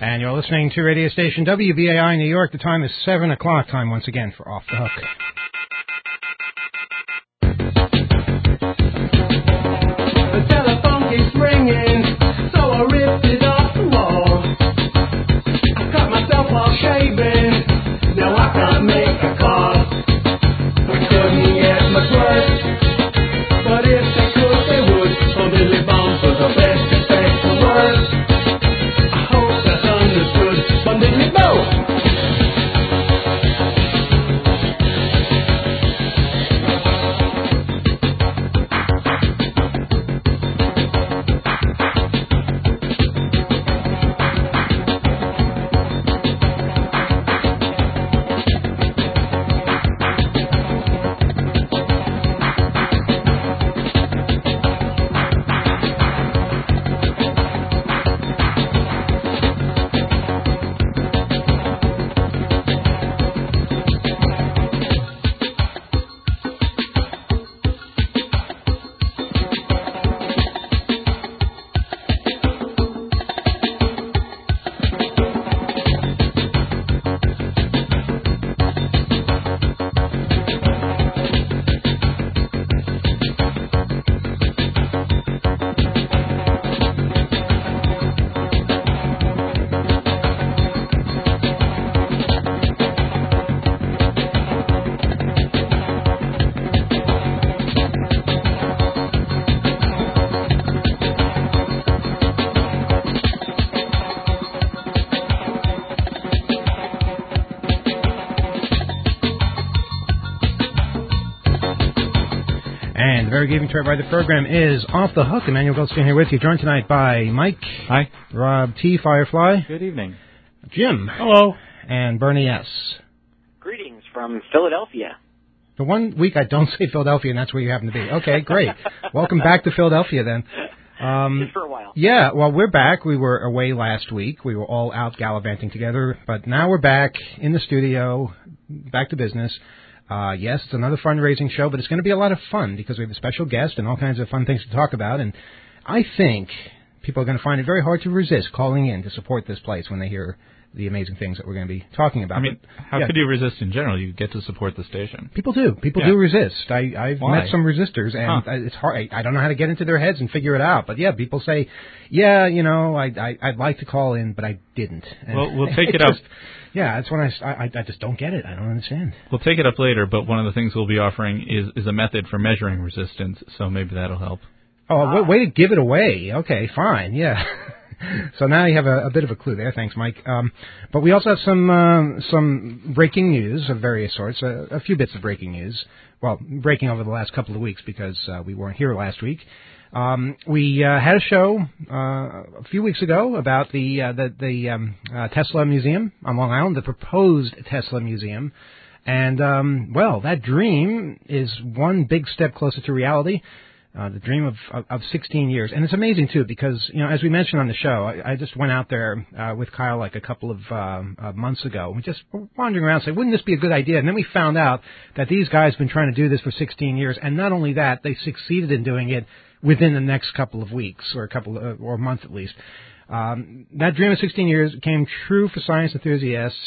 And you're listening to radio station WBAI New York. The time is 7 o'clock. Time once again for Off the Hook. The telephone keeps ringing, so I ripped it off the wall. I cut myself while shaving, now I can't make a call. We couldn't get much worse, but if they could, they would. Oh, Billy Bones was the best, expect the worst. I hope that's understood from Billy Bones. Very good evening to everybody. The program is Off the Hook. Emmanuel Goldstein here with you, joined tonight by Mike. Hi. Rob T. Firefly. Good evening. Jim. Hello. And Bernie S. Greetings from Philadelphia. The one week I don't say Philadelphia, and that's where you happen to be. Okay, great. Welcome back to Philadelphia, then. Just for a while. Yeah, well, we're back. We were away last week. We were all out gallivanting together, but now we're back in the studio, back to business. Yes, it's another fundraising show, but it's going to be a lot of fun because we have a special guest and all kinds of fun things to talk about. And I think people are going to find it very hard to resist calling in to support this place when they hear the amazing things that we're going to be talking about. I mean, how could you resist in general? You get to support the station. People do. People do resist. I've Why? met some resistors, and it's hard. I don't know how to get into their heads and figure it out. But, yeah, people say, yeah, you know, I'd like to call in, but I didn't. And well, we'll take it up. Yeah, that's when I just don't get it. I don't understand. We'll take it up later, but one of the things we'll be offering is a method for measuring resistance, so maybe that'll help. Oh, way to give it away. Okay, fine, yeah. So now you have a bit of a clue there. Thanks, Mike. But we also have some breaking news of various sorts, a few bits of breaking news. Well, breaking over the last couple of weeks because we weren't here last week. We had a show a few weeks ago about the Tesla Museum on Long Island, the proposed Tesla Museum. And, well, that dream is one big step closer to reality. The dream of 16 years. And it's amazing, too, because, you know, as we mentioned on the show, I just went out there with Kyle like a couple of months ago. We just were wandering around saying, wouldn't this be a good idea? And then we found out that these guys have been trying to do this for 16 years. And not only that, they succeeded in doing it within the next couple of weeks or or a month at least. That dream of 16 years came true for science enthusiasts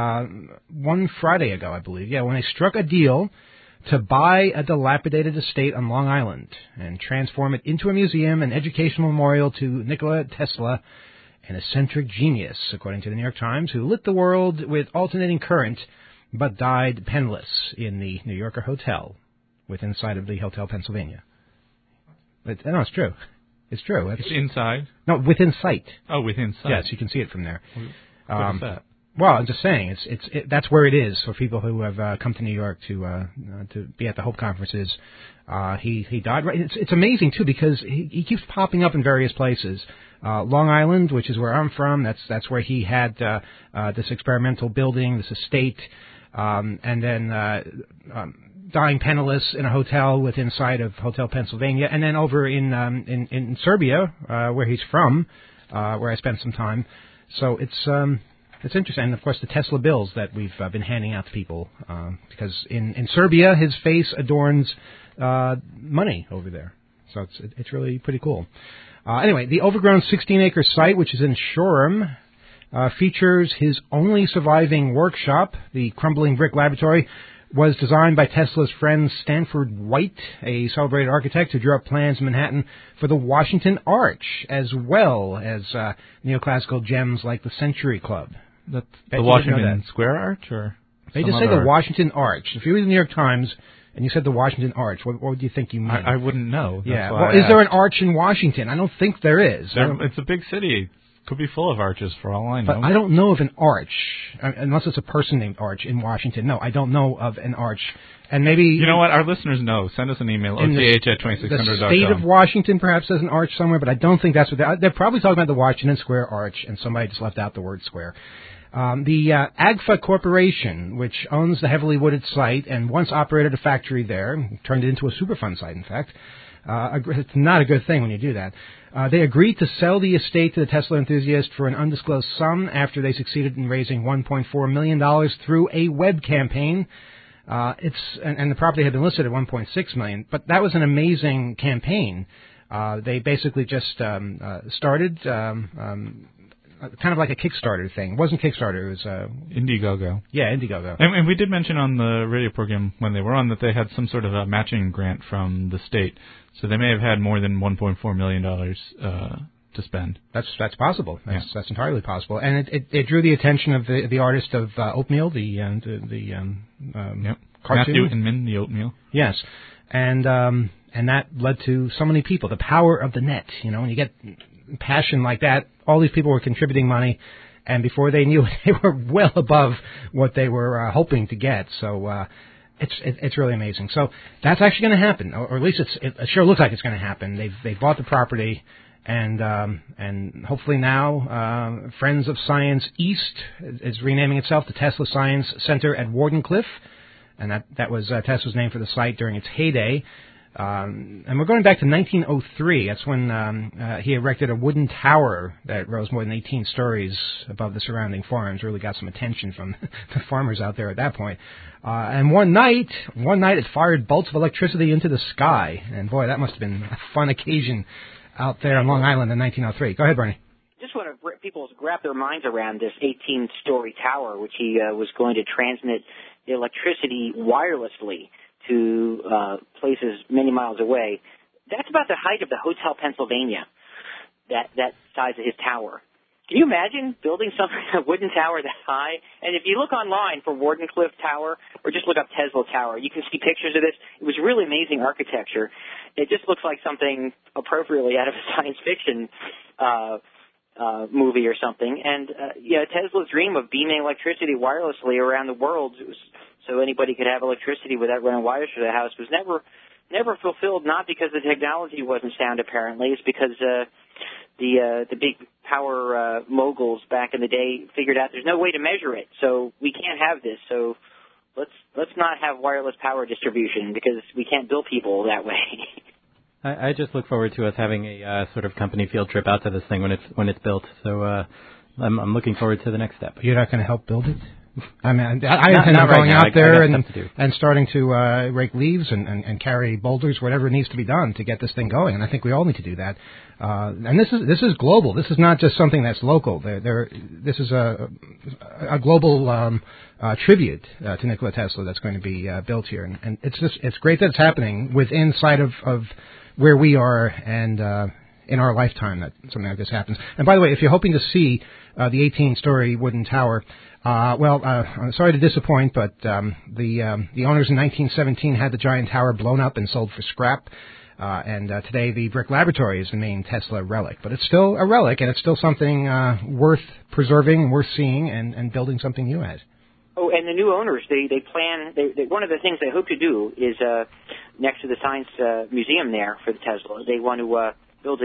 one Friday ago, I believe. Yeah, when they struck a deal to buy a dilapidated estate on Long Island and transform it into a museum and educational memorial to Nikola Tesla, an eccentric genius, according to the New York Times, who lit the world with alternating current but died penniless in the New Yorker hotel within sight of the Hotel Pennsylvania. But, no, it's true. It's true. It's inside? No, within sight. Oh, within sight. Yes, you can see it from there. What is that? Well, I'm just saying, that's where it is for people who have come to New York to be at the Hope conferences. He died. Right. It's amazing too because he keeps popping up in various places. Long Island, which is where I'm from, that's where he had this experimental building, this estate, and then dying penniless in a hotel within sight of Hotel Pennsylvania, and then over in Serbia, where he's from, where I spent some time. So it's interesting, and of course the Tesla bills that we've been handing out to people, because in Serbia his face adorns money over there, so it's really pretty cool. Anyway, the overgrown 16-acre site, which is in Shoreham, features his only surviving workshop. The crumbling brick laboratory was designed by Tesla's friend Stanford White, a celebrated architect who drew up plans in Manhattan for the Washington Arch, as well as neoclassical gems like the Century Club. That's the Washington Square Arch, or they just say the Washington Arch. If you read the New York Times and you said the Washington Arch, what would you think you mean? I wouldn't know. Yeah. Well, is there an arch in Washington? I don't think there is. It's a big city. Could be full of arches for all I know. But I don't know of an arch, unless it's a person named Arch in Washington. No, I don't know of an arch. And maybe... You know what? Our listeners know. Send us an email, oth@2600.com. The state of Washington perhaps has an arch somewhere, but I don't think that's what they're probably talking about the Washington Square Arch, and somebody just left out the word square. The AGFA Corporation, which owns the heavily wooded site and once operated a factory there, turned it into a Superfund site, in fact. It's not a good thing when you do that. They agreed to sell the estate to the Tesla enthusiast for an undisclosed sum after they succeeded in raising $1.4 million through a web campaign. And the property had been listed at $1.6 million, but that was an amazing campaign. They basically just started kind of like a Kickstarter thing. It wasn't Kickstarter, it was Indiegogo. Yeah, Indiegogo. And we did mention on the radio program when they were on that they had some sort of a matching grant from the state. So they may have had more than $1.4 million to spend. That's possible. That's entirely possible. And it drew the attention of the artist of Oatmeal, the cartoon. Matthew Inman, the Oatmeal. Yes. And that led to so many people. The power of the net, when you get passion like that, all these people were contributing money, and before they knew it, they were well above what they were hoping to get. So it's really amazing. So that's actually going to happen, or at least it sure looks like it's going to happen. They've bought the property, and hopefully now Friends of Science East is renaming itself the Tesla Science Center at Wardenclyffe, and that was Tesla's name for the site during its heyday. And we're going back to 1903. That's when he erected a wooden tower that rose more than 18 stories above the surrounding farms. Really got some attention from the farmers out there at that point. And one night it fired bolts of electricity into the sky. And boy, that must have been a fun occasion out there on Long Island in 1903. Go ahead, Bernie. Just want people to wrap their minds around this 18-story tower, which he was going to transmit electricity wirelessly to places many miles away. That's about the height of the Hotel Pennsylvania, that size of his tower. Can you imagine building a wooden tower that high? And if you look online for Wardenclyffe Tower, or just look up Tesla Tower, you can see pictures of this. It was really amazing architecture. It just looks like something appropriately out of a science fiction movie or something. And Tesla's dream of beaming electricity wirelessly around the world so anybody could have electricity without running wires through the house was never fulfilled, not because the technology wasn't sound apparently. It's because the big power moguls back in the day figured out there's no way to measure it, so we can't have this. So let's not have wireless power distribution because we can't bill people that way. I just look forward to us having a sort of company field trip out to this thing when it's built. So I'm looking forward to the next step. You're not going to help build it? I mean, I intend on going out there and starting to rake leaves and carry boulders, whatever needs to be done to get this thing going. And I think we all need to do that. And this is global. This is not just something that's local. This is a global tribute to Nikola Tesla that's going to be built here. And it's great that it's happening within sight of where we are and in our lifetime that something like this happens. And by the way, if you're hoping to see the 18-story wooden tower, I'm sorry to disappoint, but the owners in 1917 had the giant tower blown up and sold for scrap. And today the Brick Laboratory is the main Tesla relic. But it's still a relic, and it's still something worth preserving, worth seeing, and building something new at. Oh, and the new owners, they plan, one of the things they hope to do is next to the Science Museum there for the Tesla, they want to build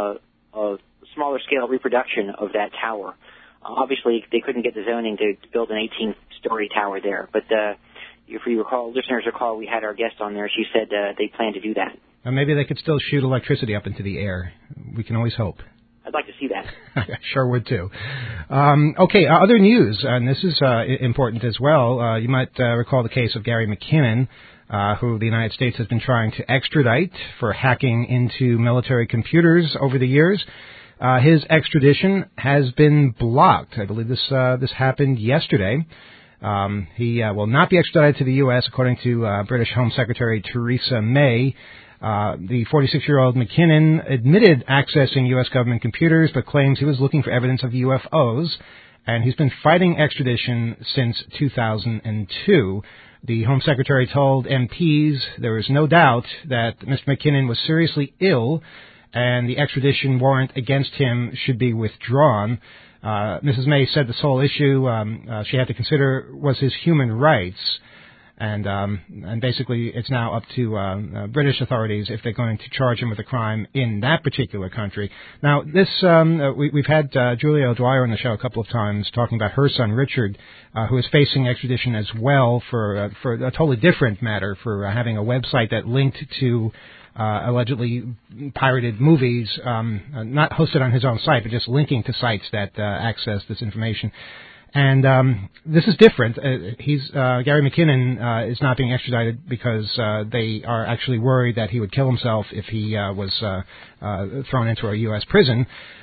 a smaller scale reproduction of that tower. Obviously, they couldn't get the zoning to build an 18-story tower there. But if you recall, listeners recall, we had our guest on there. She said they plan to do that. Well, maybe they could still shoot electricity up into the air. We can always hope. I'd like to see that. I sure would, too. Okay, other news, and this is important as well. You might recall the case of Gary McKinnon, who the United States has been trying to extradite for hacking into military computers over the years. his extradition has been blocked. I believe this happened yesterday. He will not be extradited to the U.S., according to British Home Secretary Theresa May. The 46-year-old McKinnon admitted accessing U.S. government computers, but claims he was looking for evidence of UFOs, and he's been fighting extradition since 2002. The Home Secretary told MPs there is no doubt that Mr. McKinnon was seriously ill, and the extradition warrant against him should be withdrawn. Mrs. May said the sole issue she had to consider was his human rights. And basically, it's now up to British authorities if they're going to charge him with a crime in that particular country. Now, this we've had Julia O'Dwyer on the show a couple of times talking about her son Richard, who is facing extradition as well for a totally different matter, for having a website that linked to allegedly pirated movies, not hosted on his own site, but just linking to sites that access this information. And this is different. Gary McKinnon is not being extradited because they are actually worried that he would kill himself if he was thrown into a U.S. prison.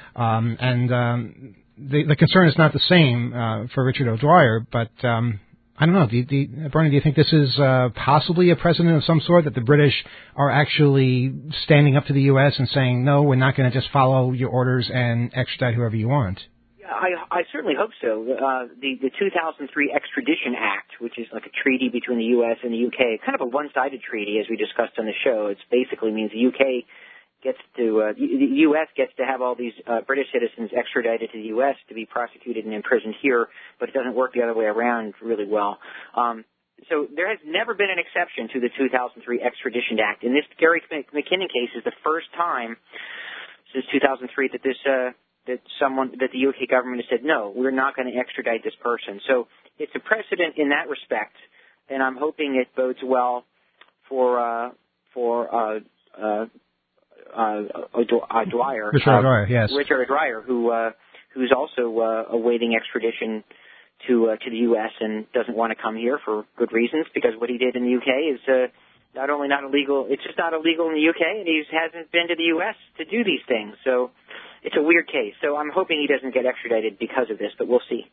The concern is not the same for Richard O'Dwyer, but I don't know. Bernie, do you think this is possibly a precedent of some sort, that the British are actually standing up to the U.S. and saying, no, we're not going to just follow your orders and extradite whoever you want? I certainly hope so. The 2003 Extradition Act, which is like a treaty between the U.S. and the U.K., kind of a one-sided treaty, as we discussed on the show. It basically means the U.K. gets to, the U.S. gets to have all these British citizens extradited to the U.S. to be prosecuted and imprisoned here, but it doesn't work the other way around really well. So there has never been an exception to the 2003 Extradition Act. And this Gary McKinnon case is the first time since 2003 that the UK government has said, no, we're not going to extradite this person. So it's a precedent in that respect, and I'm hoping it bodes well for O'Dwyer. Richard O'Dwyer, yes. Richard O'Dwyer, who's also awaiting extradition to the U.S. and doesn't want to come here for good reasons, because what he did in the U.K. is not only not illegal, it's just not illegal in the U.K., and he hasn't been to the U.S. to do these things. So it's a weird case. So I'm hoping he doesn't get extradited because of this, but we'll see.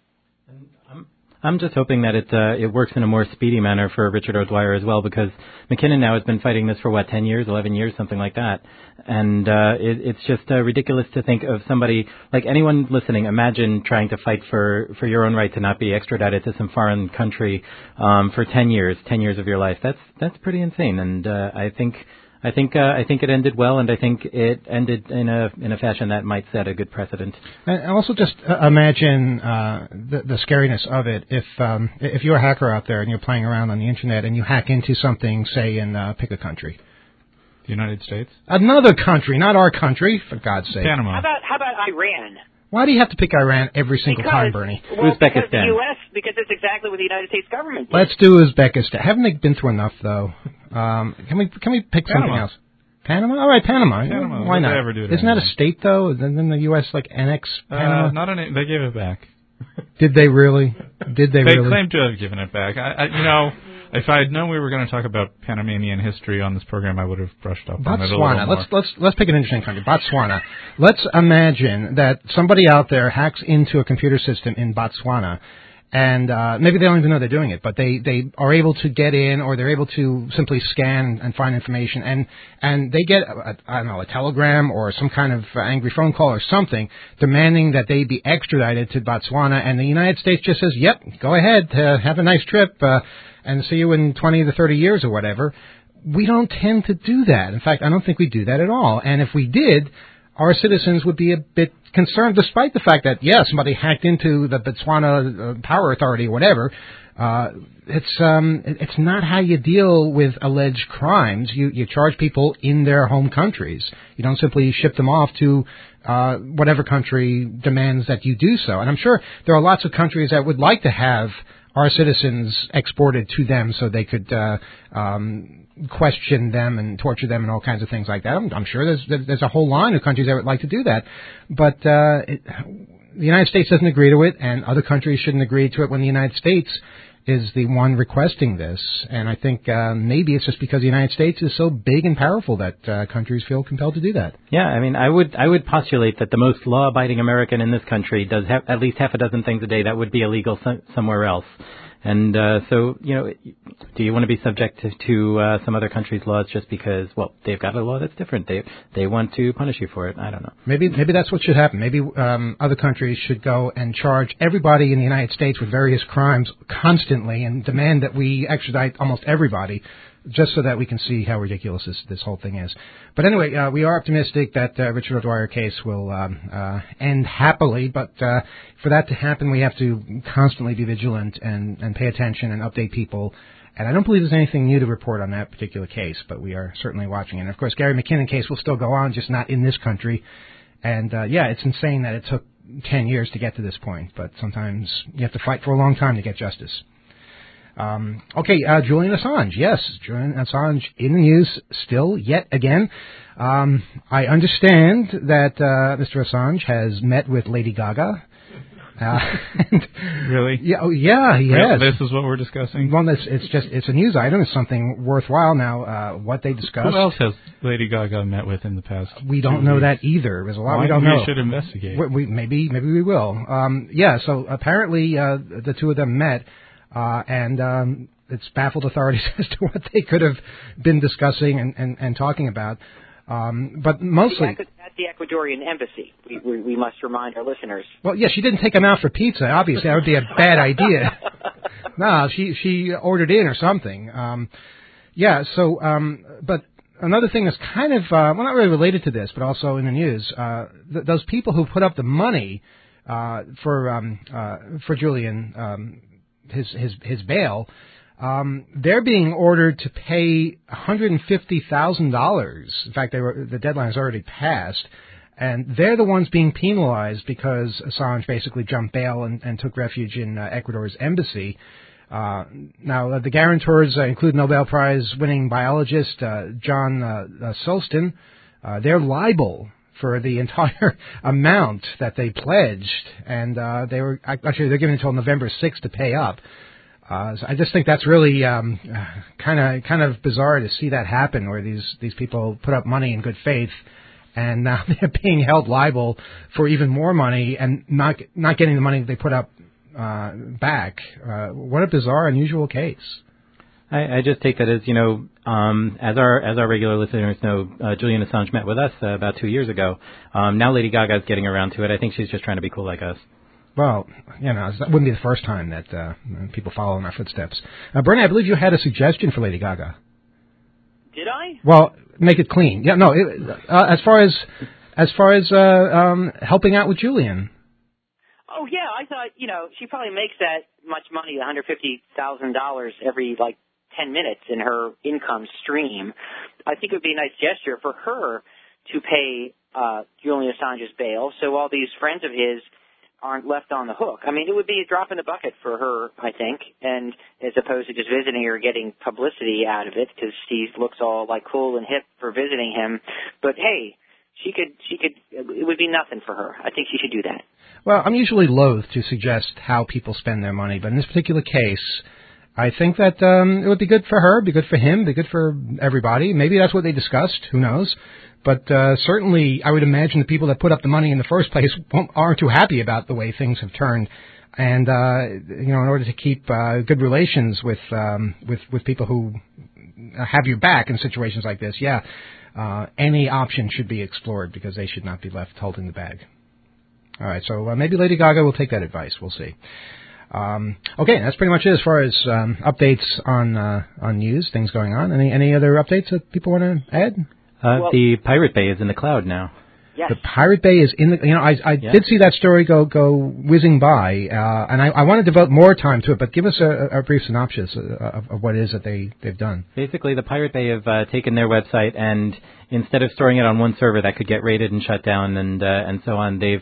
I'm just hoping that it works in a more speedy manner for Richard O'Dwyer as well, because McKinnon now has been fighting this for 10 years, 11 years, something like that. And it's just ridiculous to think of somebody, like anyone listening, imagine trying to fight for your own right to not be extradited to some foreign country for 10 years of your life. That's pretty insane. And I think it ended well, and I think it ended in a fashion that might set a good precedent. And also, just imagine the scariness of it. If you're a hacker out there and you're playing around on the internet and you hack into something, say in pick a country, the United States, another country, not our country, for God's sake, Panama. How about Iran? Why do you have to pick Iran every single time, Bernie? Well, Uzbekistan. Because the U.S., because that's exactly what the United States government did. Let's do Uzbekistan. Haven't they been through enough, though? Can we pick something else? Panama? All right, Panama. Panama. Why not? They ever do it Isn't that a anyway? state, though? Didn't the U.S. annex Panama? They gave it back. Did they really? Did they They really? claim to have given it back. If I had known we were going to talk about Panamanian history on this program, I would have brushed up on it a little more. Botswana. Let's pick an interesting country. Botswana. Let's imagine that somebody out there hacks into a computer system in Botswana, and maybe they don't even know they're doing it, but they are able to get in, or they're able to simply scan and find information, and they get a telegram or some kind of angry phone call or something demanding that they be extradited to Botswana, and the United States just says, "Yep, go ahead, have a nice trip." And see you in 20 to 30 years or whatever. We don't tend to do that. In fact, I don't think we do that at all. And if we did, our citizens would be a bit concerned, despite the fact that, somebody hacked into the Botswana Power Authority or whatever. It's not how you deal with alleged crimes. You charge people in their home countries. You don't simply ship them off to whatever country demands that you do so. And I'm sure there are lots of countries that would like to have our citizens exported to them so they could question them and torture them and all kinds of things like that. I'm sure there's a whole line of countries that would like to do that. But the United States doesn't agree to it, and other countries shouldn't agree to it when the United States is the one requesting this, and I think maybe it's just because the United States is so big and powerful that countries feel compelled to do that. Yeah, I mean, I would postulate that the most law-abiding American in this country does have at least half a dozen things a day that would be illegal somewhere else. And so, do you want to be subject to some other country's laws just because, well, they've got a law that's different? They want to punish you for it. I don't know. Maybe that's what should happen. Maybe other countries should go and charge everybody in the United States with various crimes constantly and demand that we extradite almost everybody, just so that we can see how ridiculous this whole thing is. But anyway, we are optimistic that Richard O'Dwyer case will end happily, but for that to happen, we have to constantly be vigilant and pay attention and update people. And I don't believe there's anything new to report on that particular case, but we are certainly watching it. And, of course, Gary McKinnon case will still go on, just not in this country. And, it's insane that it took 10 years to get to this point, but sometimes you have to fight for a long time to get justice. Julian Assange. Yes, Julian Assange in the news still, yet again. I understand that Mr. Assange has met with Lady Gaga. Really? Yeah, he has. This is what we're discussing? Well, it's a news item. It's something worthwhile now, what they discussed. Who else has Lady Gaga met with in the past? We don't know that either. There's a lot we don't know. We should investigate. Maybe we will. So apparently the two of them met. And it's baffled authorities as to what they could have been discussing and talking about. But mostly... At the Ecuadorian embassy, we must remind our listeners. Well, yeah, she didn't take him out for pizza. Obviously, that would be a bad idea. No, she ordered in or something. But another thing that's kind of, not really related to this, but also in the news, those people who put up the money for Julian... His bail, they're being ordered to pay $150,000. In fact, the deadline has already passed, and they're the ones being penalized because Assange basically jumped bail and took refuge in Ecuador's embassy. Now, the guarantors include Nobel Prize-winning biologist John Sulston. They're liable for the entire amount that they pledged, and they're given until November 6th to pay up. So I just think that's really kind of bizarre to see that happen, where these people put up money in good faith, and now they're being held liable for even more money and not getting the money that they put up back. What a bizarre, unusual case. I just take that as, as our regular listeners know, Julian Assange met with us about 2 years ago. Now Lady Gaga's getting around to it. I think she's just trying to be cool like us. Well, that wouldn't be the first time that people follow in our footsteps. Bernie, I believe you had a suggestion for Lady Gaga. Did I? Well, make it clean. Yeah, no. As far as helping out with Julian. Oh yeah, I thought she probably makes that much money, $150,000 every 10 minutes in her income stream. I think it would be a nice gesture for her to pay Julian Assange's bail, so all these friends of his aren't left on the hook. I mean, it would be a drop in the bucket for her, I think, and as opposed to just visiting her, getting publicity out of it, because she looks all cool and hip for visiting him. But hey, she could. It would be nothing for her. I think she should do that. Well, I'm usually loath to suggest how people spend their money, but in this particular case, I think that it would be good for her, be good for him, be good for everybody. Maybe that's what they discussed. Who knows? But certainly, I would imagine the people that put up the money in the first place aren't too happy about the way things have turned. And in order to keep good relations with people who have your back in situations like this, any option should be explored because they should not be left holding the bag. All right, so maybe Lady Gaga will take that advice. We'll see. Okay, that's pretty much it as far as updates on news, things going on. Any other updates that people want to add? The Pirate Bay is in the cloud now. Yes. The Pirate Bay is in the. I did see that story go whizzing by, and I want to devote more time to it. But give us a brief synopsis of what it is that they've done. Basically, the Pirate Bay have taken their website, and instead of storing it on one server that could get raided and shut down and so on, they've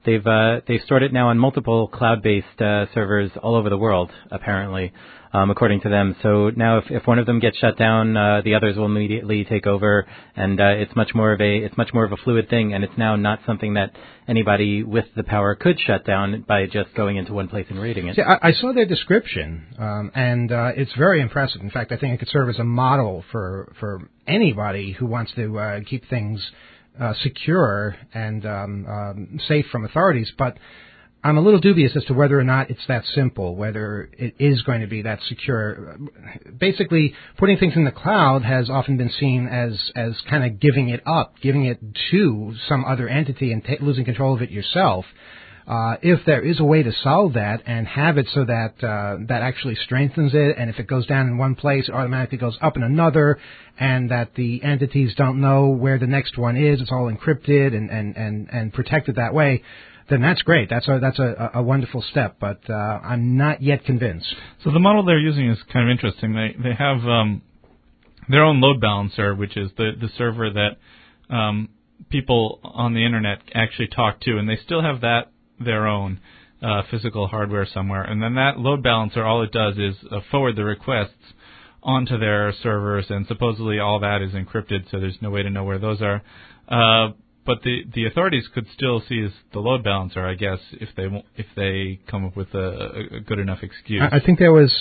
they've stored it now on multiple cloud-based servers all over the world, apparently, according to them. So now, if one of them gets shut down, the others will immediately take over, and it's much more of a fluid thing. And it's now not something that anybody with the power could shut down by just going into one place and raiding it. See, I saw their description, and it's very impressive. In fact, I think it could serve as a model for anybody who wants to keep things secure and safe from authorities. But I'm a little dubious as to whether or not it's that simple, whether it is going to be that secure. Basically, putting things in the cloud has often been seen as kind of giving it up, giving it to some other entity and losing control of it yourself. If there is a way to solve that and have it so that that actually strengthens it, and if it goes down in one place, it automatically goes up in another, and that the entities don't know where the next one is, it's all encrypted and protected that way, then that's great. That's a wonderful step, but I'm not yet convinced. So the model they're using is kind of interesting. They have their own load balancer, which is the server that people on the internet actually talk to, and they still have that their own physical hardware somewhere. And then that load balancer, all it does is forward the requests onto their servers, and supposedly all that is encrypted, so there's no way to know where those are. But the authorities could still seize the load balancer, I guess, if they come up with a good enough excuse. I think there was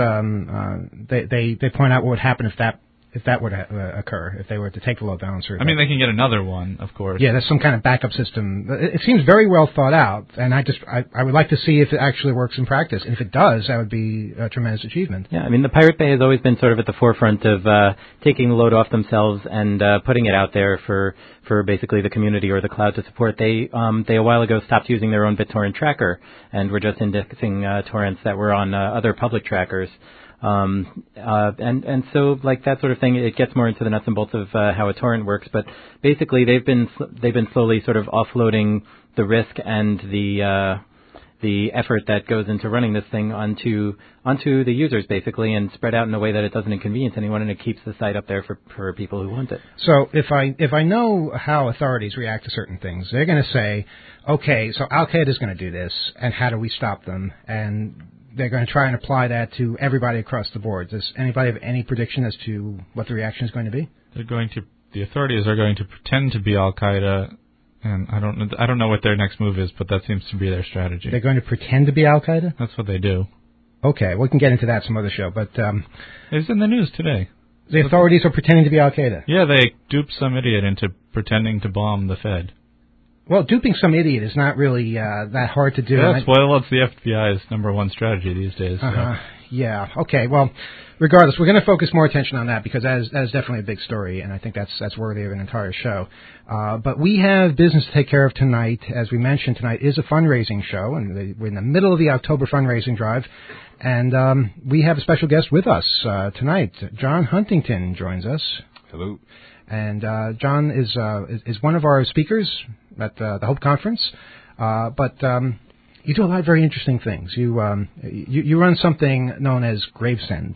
they point out what would happen if that would occur, if they were to take the load balancer. I mean, they can get another one, of course. Yeah, there's some kind of backup system. It seems very well thought out, and I would like to see if it actually works in practice. And if it does, that would be a tremendous achievement. Yeah, I mean, the Pirate Bay has always been sort of at the forefront of taking the load off themselves and putting it out there for basically the community or the cloud to support. They a while ago stopped using their own BitTorrent tracker and were just indexing torrents that were on other public trackers. And so like that sort of thing, it gets more into the nuts and bolts of how a torrent works. But basically, they've been slowly sort of offloading the risk and the effort that goes into running this thing onto the users, basically, and spread out in a way that it doesn't inconvenience anyone, and it keeps the site up there for people who want it. So if I know how authorities react to certain things, they're going to say, okay, so Al-Qaeda is going to do this, and how do we stop them? And they're going to try and apply that to everybody across the board. Does anybody have any prediction as to what the reaction is going to be? The authorities are going to pretend to be Al-Qaeda, and I don't know what their next move is, but that seems to be their strategy. They're going to pretend to be Al-Qaeda? That's what they do. Okay, we can get into that some other show, but it's in the news today. The authorities are pretending to be Al-Qaeda. Yeah, they duped some idiot into pretending to bomb the Fed. Well, duping some idiot is not really that hard to do. Yes, well, it's the FBI's number one strategy these days. So. Yeah. Okay. Well, regardless, we're going to focus more attention on that because that is definitely a big story, and I think that's worthy of an entire show. But we have business to take care of tonight. As we mentioned, tonight is a fundraising show, and we're in the middle of the October fundraising drive. And we have a special guest with us tonight. John Huntington joins us. Hello. And John is one of our speakers at the Hope Conference. But you do a lot of very interesting things. You run something known as Gravesend.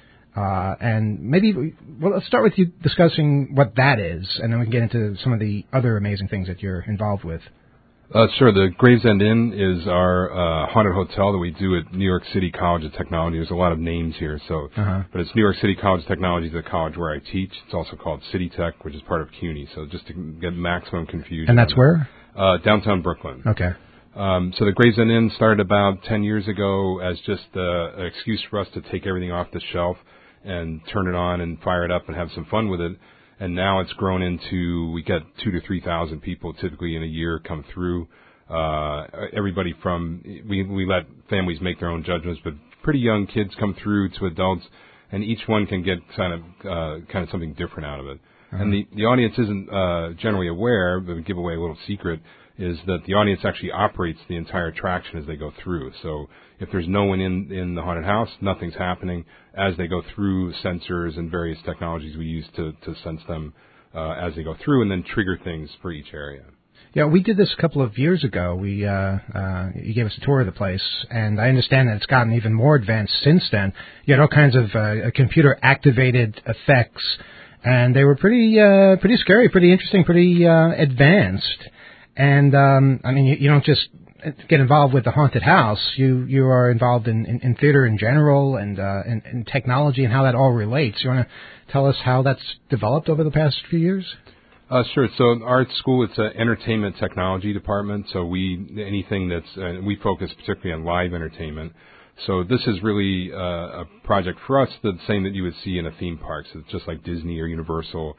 And maybe, well, let's start with you discussing what that is, and then we can get into some of the other amazing things that you're involved with. Sure. The Gravesend Inn is our haunted hotel that we do at New York City College of Technology. There's a lot of names here, but it's New York City College of Technology, the college where I teach. It's also called City Tech, which is part of CUNY. So just to get maximum confusion. And that's where? Downtown Brooklyn. Okay. So the Gravesend Inn started about 10 years ago as just an excuse for us to take everything off the shelf and turn it on and fire it up and have some fun with it. And now it's grown into, we get 2,000 to 3,000 people typically in a year come through. Everybody from, we let families make their own judgments, but pretty young kids come through to adults, and each one can get kind of something different out of it. Uh-huh. And the audience isn't generally aware, but we give away a little secret, is that the audience actually operates the entire attraction as they go through. So if there's no one in the haunted house, nothing's happening. As they go through sensors and various technologies we use to sense them as they go through and then trigger things for each area. Yeah, we did this a couple of years ago. You gave us a tour of the place, and I understand that it's gotten even more advanced since then. You had all kinds of computer-activated effects, and they were pretty scary, pretty interesting, pretty advanced. And I mean, you don't just get involved with the haunted house. You are involved in theater in general and in technology and how that all relates. You want to tell us how that's developed over the past few years? Sure. So our school, it's an entertainment technology department. So anything that's we focus particularly on live entertainment. So this is really a project for us the same that you would see in a theme park. So it's just like Disney or Universal,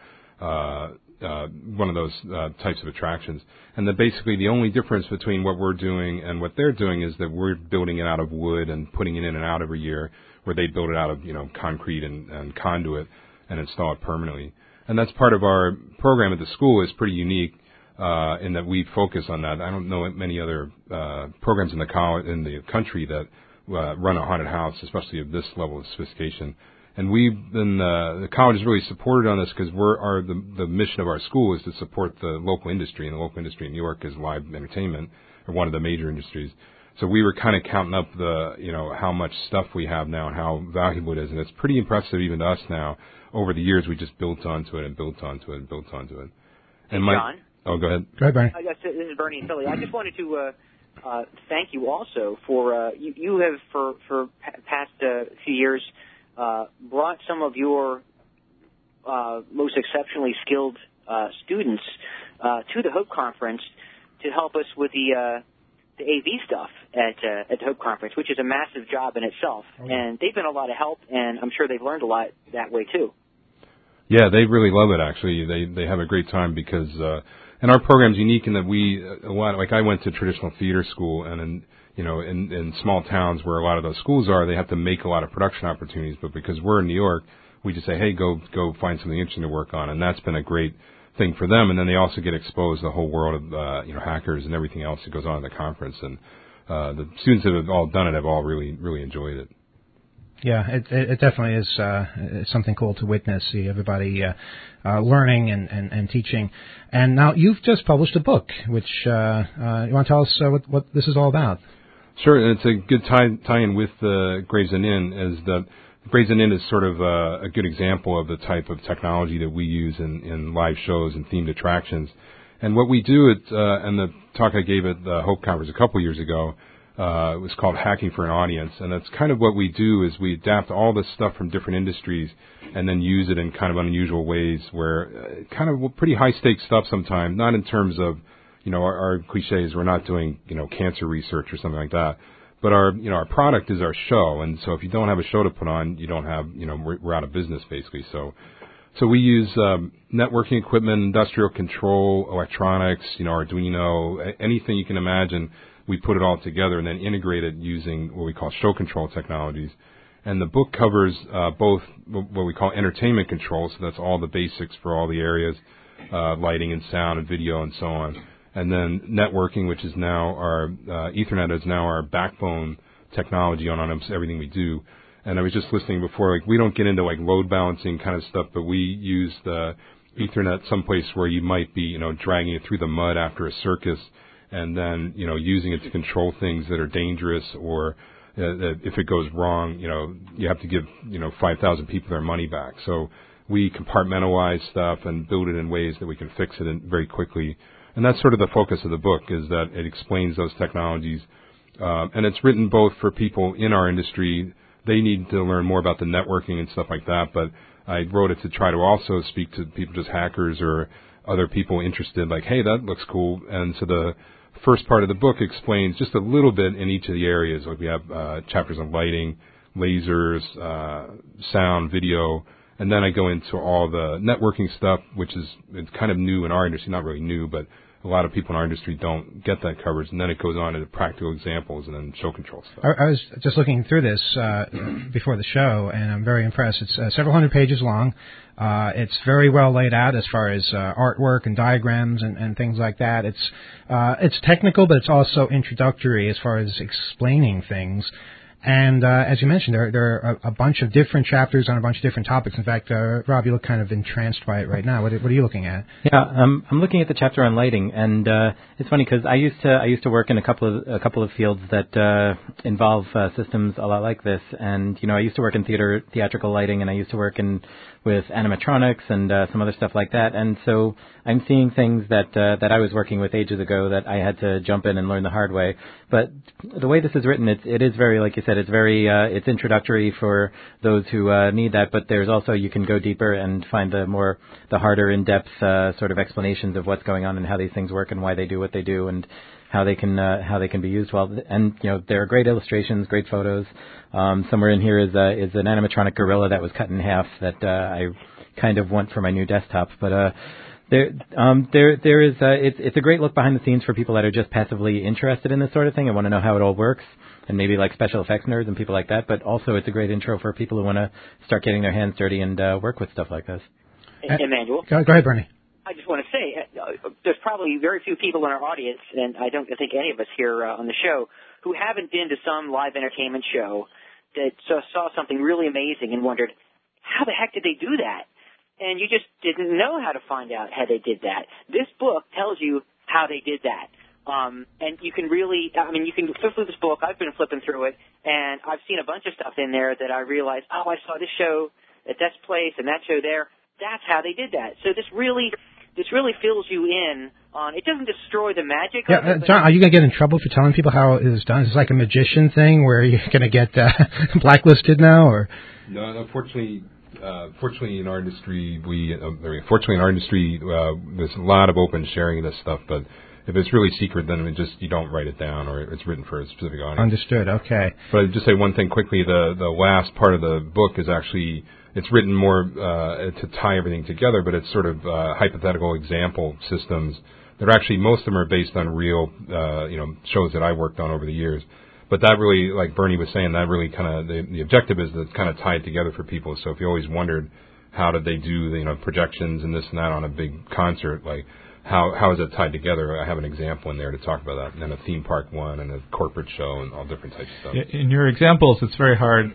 one of those types of attractions. And basically the only difference between what we're doing and what they're doing is that we're building it out of wood and putting it in and out every year, where they build it out of concrete and conduit and install it permanently. And that's part of our program at the school is pretty unique in that we focus on that. I don't know many other programs in the country that run a haunted house, especially of this level of sophistication. And the college is really supported on this because the mission of our school is to support the local industry, and the local industry in New York is live entertainment, or one of the major industries. So we were kind of counting up how much stuff we have now and how valuable it is, and it's pretty impressive even to us now. Over the years, we just built onto it and built onto it and built onto it. And John? Oh, go ahead. Go ahead, Bernie. This is Bernie in Philly. I just wanted to thank you also for you have for past few years brought some of your most exceptionally skilled students to the Hope Conference to help us with the AV stuff at the Hope Conference, which is a massive job in itself. And they've been a lot of help, and I'm sure they've learned a lot that way too. Yeah, they really love it. Actually, they have a great time because and our program's unique in that I went to traditional theater school, and in small towns where a lot of those schools are, they have to make a lot of production opportunities. But because we're in New York, we just say, hey, go find something interesting to work on, and that's been a great thing for them. And then they also get exposed to the whole world of hackers and everything else that goes on at the conference. And the students that have all done it have all really, really enjoyed it. Yeah, it definitely is something cool to witness, see everybody learning and teaching. And now you've just published a book, which you want to tell us what this is all about? Sure, and it's a good tie-in with Gravesend Inn, as the Gravesend Inn is sort of a good example of the type of technology that we use in live shows and themed attractions. And what we do and the talk I gave at the Hope Conference a couple years ago, it was called Hacking for an Audience, and that's kind of what we do is we adapt all this stuff from different industries and then use it in kind of unusual ways where kind of pretty high-stakes stuff sometimes, not in terms of, our cliches, we're not doing, cancer research or something like that, but our product is our show, and so if you don't have a show to put on, you don't have, we're out of business basically, so we use networking equipment, industrial control, electronics, Arduino, anything you can imagine. We put it all together and then integrate it using what we call show control technologies. And the book covers both what we call entertainment control, so that's all the basics for all the areas, lighting and sound and video and so on. And then networking, which is now our Ethernet is now our backbone technology on almost everything we do. And I was just listening before, we don't get into load balancing kind of stuff, but we use the Ethernet someplace where you might be, dragging it through the mud after a circus, and then, using it to control things that are dangerous, or that if it goes wrong, you have to give, 5,000 people their money back. So we compartmentalize stuff and build it in ways that we can fix it very quickly. And that's sort of the focus of the book, is that it explains those technologies. And it's written both for people in our industry. They need to learn more about the networking and stuff like that, but I wrote it to try to also speak to people, just hackers or other people interested, hey, that looks cool. And so the first part of the book explains just a little bit in each of the areas. We have chapters on lighting, lasers, sound, video, and then I go into all the networking stuff, which it's kind of new in our industry, not really new, but a lot of people in our industry don't get that coverage. And then it goes on to practical examples and then show control stuff. I was just looking through this before the show, and I'm very impressed. It's several hundred pages long. It's very well laid out as far as artwork and diagrams and things like that. It's technical, but it's also introductory as far as explaining things. And as you mentioned, there are a bunch of different chapters on a bunch of different topics. In fact, Rob, you look kind of entranced by it right now. What are you looking at? Yeah, I'm looking at the chapter on lighting, and it's funny because I used to work in a couple of fields that involve systems a lot like this. And I used to work in theatrical lighting, and I used to work with animatronics and some other stuff like that. And so I'm seeing things that I was working with ages ago that I had to jump in and learn the hard way. But the way this is written, it is very, like you said, it's very it's introductory for those who need that. But there's also, you can go deeper and find the harder, in-depth sort of explanations of what's going on and how these things work and why they do what they do and how they can be used well. And there are great illustrations, great photos. Somewhere in here is an animatronic gorilla that was cut in half that I kind of want for my new desktop. But there is it's a great look behind the scenes for people that are just passively interested in this sort of thing and want to know how it all works, and maybe like special effects nerds and people like that. But also, it's a great intro for people who want to start getting their hands dirty and work with stuff like this. Emmanuel? Go ahead, Bernie. I just want to say, there's probably very few people in our audience, and I don't think any of us here on the show, who haven't been to some live entertainment show that saw something really amazing and wondered, how the heck did they do that? And you just didn't know how to find out how they did that. This book tells you how they did that. And you can really, you can flip through this book. I've been flipping through it, and I've seen a bunch of stuff in there that I realized, I saw this show at this place and that show there. That's how they did that. So this really fills you in on, it doesn't destroy the magic. Yeah, John, are you going to get in trouble for telling people how it is done? Is this like a magician thing where you're going to get blacklisted now, or? No, unfortunately. Fortunately in our industry, there's a lot of open sharing of this stuff, but if it's really secret, then you don't write it down, or it's written for a specific audience. Understood, okay. But I'd just say one thing quickly, the last part of the book is actually, it's written more to tie everything together, but it's sort of hypothetical example systems that are actually, most of them are based on real, shows that I worked on over the years. But that really, like Bernie was saying, that really kind of, the objective is to kind of tie it together for people. So if you always wondered how did they do, projections and this and that on a big concert, like how is it tied together? I have an example in there to talk about that, and then a theme park one and a corporate show and all different types of stuff. In your examples, it's very hard.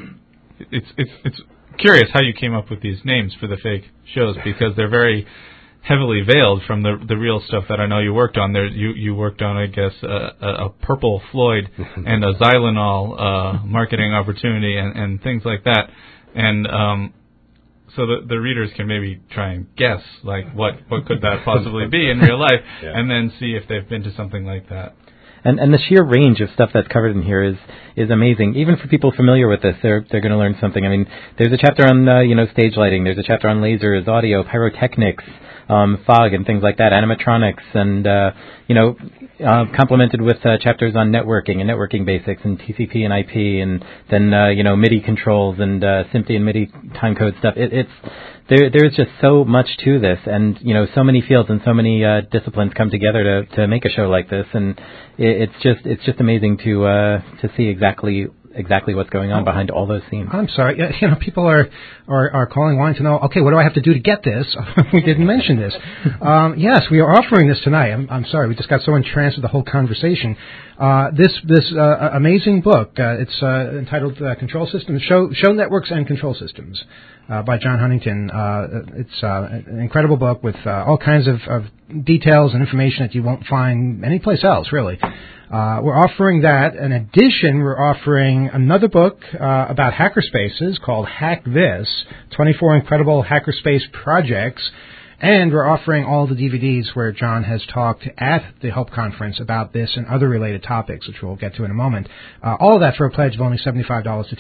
It's curious how you came up with these names for the fake shows, because they're very heavily veiled from the real stuff that I know you worked on. There, you worked on, I guess, a Purple Floyd and a Xylenol marketing opportunity and things like that. And so the readers can maybe try and guess, like, what could that possibly be in real life, yeah. And then see if they've been to something like that. And the sheer range of stuff that's covered in here is amazing. Even for people familiar with this, they're going to learn something. I mean, there's a chapter on stage lighting. There's a chapter on lasers, audio, pyrotechnics, fog, and things like that, animatronics, and complemented with chapters on networking and networking basics and TCP and IP, and then MIDI controls and SMPTE and MIDI timecode stuff. There's just so much to this, and so many fields and so many disciplines come together to make a show like this, and it's just amazing to see exactly what's going on behind all those scenes. I'm sorry, people are calling, wanting to know, okay, what do I have to do to get this? We didn't mention this. Yes, we are offering this tonight. I'm sorry, we just got so entranced with the whole conversation. This amazing book, it's entitled Control Systems, Show Networks and Control Systems, by John Huntington. It's an incredible book with all kinds of details and information that you won't find anyplace else, really. We're offering that. In addition, we're offering another book about hackerspaces called Hack This, 24 Incredible Hackerspace Projects. And we're offering all the DVDs where John has talked at the Hope Conference about this and other related topics, which we'll get to in a moment. All of that for a pledge of only $75 to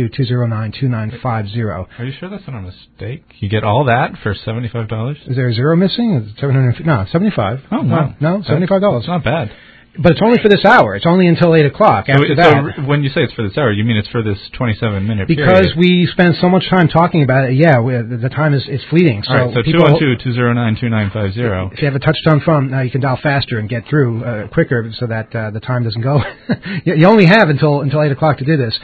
212-209-2950. Are you sure that's not a mistake? You get all that for $75? Is there a zero missing? Is it 750? No, 75. Oh, wow. No, $75. It's not bad. But it's only for this hour. It's only until 8 o'clock. After that, so when you say it's for this hour, you mean it's for this 27-minute period? Because we spend so much time talking about it, the time is fleeting. So, all right, so 212-209-2950. If you have a touch-tone phone, now you can dial faster and get through quicker so that the time doesn't go. You only have until 8 o'clock to do this.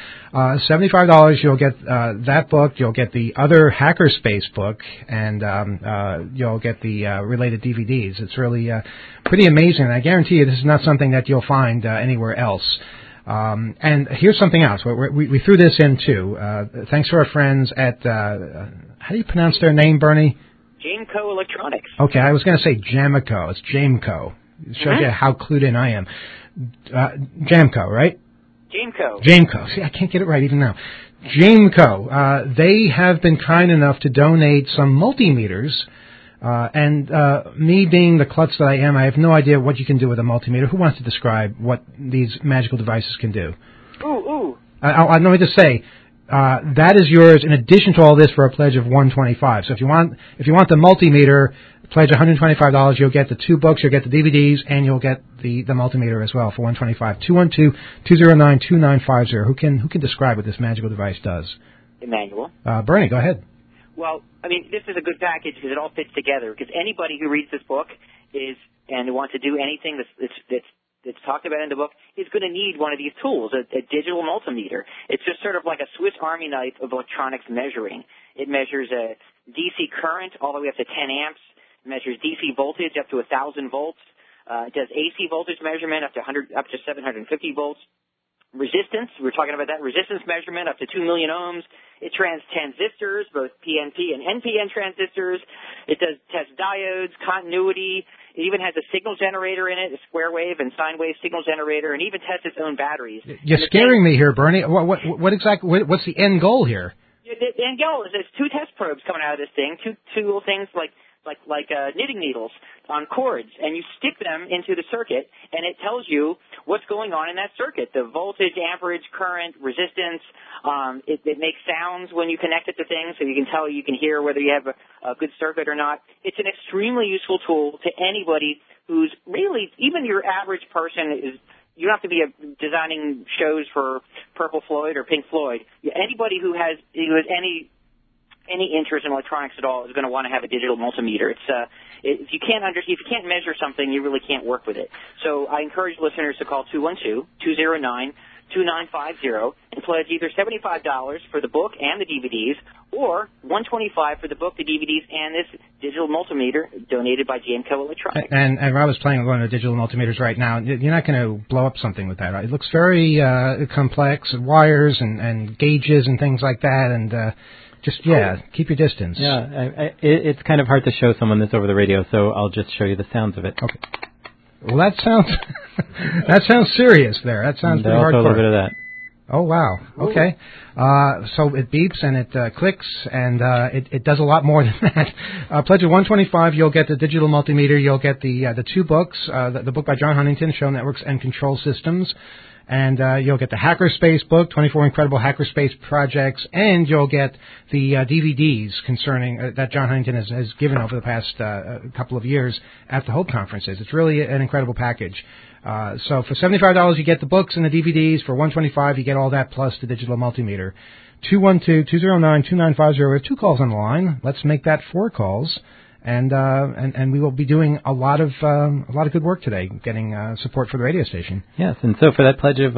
$75, you'll get that book, you'll get the other Hackerspace book, and you'll get the related DVDs. It's really pretty amazing, and I guarantee you this is not something that you'll find anywhere else. And here's something else. We threw this in, too. Thanks to our friends at, how do you pronounce their name, Bernie? Jameco Electronics. Okay, I was going to say Jameco. It's Jameco. It shows you how clued in I am. Jameco, right? Jameco. See, I can't get it right even now. Jameco. They have been kind enough to donate some multimeters. And me being the klutz that I am, I have no idea what you can do with a multimeter. Who wants to describe what these magical devices can do? Let me just say, that is yours in addition to all this for a pledge of $125. So if you want the multimeter, pledge $125. You'll get the 2 books, you'll get the DVDs, and you'll get the multimeter as well for $125. 212-209-2950. Who can describe what this magical device does? Emmanuel. Bernie, go ahead. Well, I mean, this is a good package because it all fits together. Because anybody who reads this book and wants to do anything that's talked about in the book is going to need one of these tools, a digital multimeter. It's just sort of like a Swiss Army knife of electronics measuring. It measures a DC current all the way up to 10 amps. It measures DC voltage up to 1,000 volts. It does AC voltage measurement up to 750 volts. Resistance, we're talking about that, resistance measurement up to 2 million ohms. It trans transistors, both PNP and NPN transistors. It does test diodes, continuity. It even has a signal generator in it, a square wave and sine wave signal generator, and even tests its own batteries. You're scaring me here, Bernie. What exactly? What's the end goal here? The end goal is there's 2 test probes coming out of this thing, two little things like knitting needles on cords, and you stick them into the circuit, and it tells you what's going on in that circuit, the voltage, amperage, current, resistance. It makes sounds when you connect it to things, so you can hear whether you have a good circuit or not. It's an extremely useful tool to anybody who's really, even your average person you don't have to be designing shows for Purple Floyd or Pink Floyd. Anybody who has any interest in electronics at all is going to want to have a digital multimeter. If you can't measure something, you really can't work with it. So I encourage listeners to call 212-209-2950 and pledge either $75 for the book and the DVDs, or $125 for the book, the DVDs, and this digital multimeter donated by Jameco Electronics. And Rob is playing with one of the digital multimeters right now. You're not going to blow up something with that, right? It looks very complex, wires and gauges and things like that, and keep your distance. Yeah, it's kind of hard to show someone this over the radio, so I'll just show you the sounds of it. Okay. Well, that sounds serious there. That sounds pretty hardcore. A little bit of that. Oh, wow. Okay. So it beeps and it clicks, and it does a lot more than that. Pledge of $125, you'll get the digital multimeter. You'll get the 2 books, the book by John Huntington, Show Networks and Control Systems. And you'll get the Hackerspace book, 24 Incredible Hackerspace Projects, and you'll get the DVDs concerning that John Huntington has given over the past couple of years at the Hope Conferences. It's really an incredible package. So for $75, you get the books and the DVDs. For $125, you get all that plus the digital multimeter. 212-209-2950. We have 2 calls on the line. Let's make that 4 calls. And we will be doing a lot of good work today, getting support for the radio station. Yes, and so for that pledge of